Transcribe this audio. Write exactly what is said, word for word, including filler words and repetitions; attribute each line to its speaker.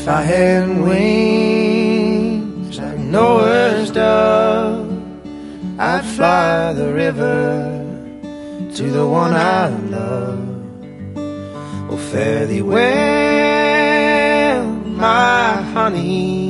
Speaker 1: If I had wings like Noah's dove, I'd fly the river to the one I love. Oh, fare thee well, my honey,